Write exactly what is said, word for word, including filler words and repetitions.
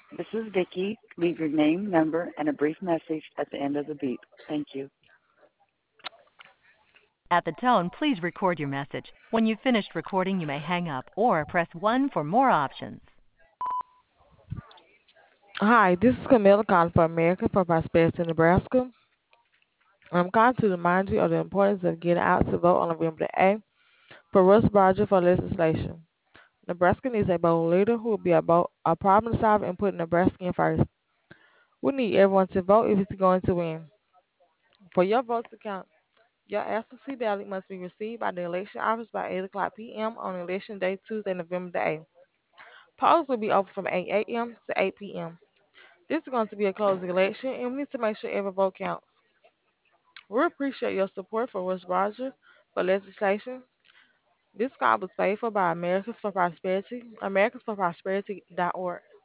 This is Vicky. Leave your name, number, and a brief message at the end of the beep. Thank you. At the tone, please record your message. When you've finished recording, you may hang up or press one for more options. Hi, this is Camilla calling for America for Prosperity, Nebraska. I'm calling to remind you of the importance of getting out to vote on November the eighth for Russ Barger for legislation. Nebraska needs a bold leader who will be a, bold, a problem solver and put Nebraska in first. We need everyone to vote if it's going to win. For your vote to count, your absentee ballot must be received by the election office by eight o'clock p.m. on election day, Tuesday, November the eighth. Polls will be open from eight a.m. to eight p.m. This is going to be a closed election, and we need to make sure every vote counts. We appreciate your support for Russ Rogers for legislation. This call was paid for by Americans for Prosperity, americans for prosperity dot org.